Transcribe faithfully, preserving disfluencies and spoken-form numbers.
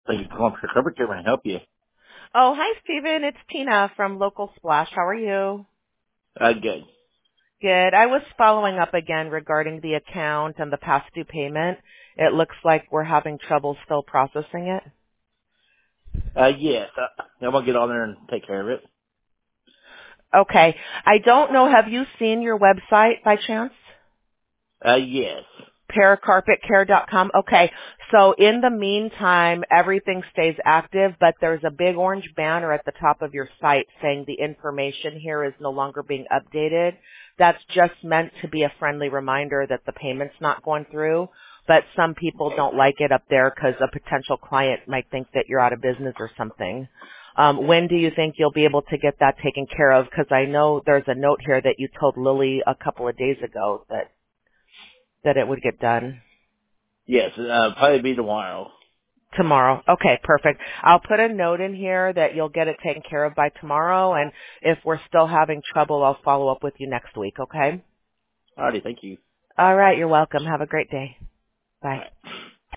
Thank you for calling for Cover Care. Can I help you? Oh, hi, Stephen. It's Tina from Local Splash. How are you? Uh, good. Good. I was following up again regarding the account and the past due payment. It looks like we're having trouble still processing it. Uh, yes. Uh, I'm going to get on there and take care of it. Okay. I don't know. Have you seen your website by chance? Uh, yes. paracarpet care dot com. Okay. So in the meantime, everything stays active, but there's a big orange banner at the top of your site saying the information here is no longer being updated. That's just meant to be a friendly reminder that the payment's not going through, but some people don't like it up there because a potential client might think that you're out of business or something. Um, when do you think you'll be able to get that taken care of? Because I know there's a note here that you told Lily a couple of days ago that that it would get done. Yes. Uh, probably be tomorrow. Tomorrow. Okay, perfect. I'll put a note in here that you'll get it taken care of by tomorrow, and if we're still having trouble, I'll follow up with you next week, okay? Alrighty. Thank you. All right, you're welcome. Have a great day. All Bye. right.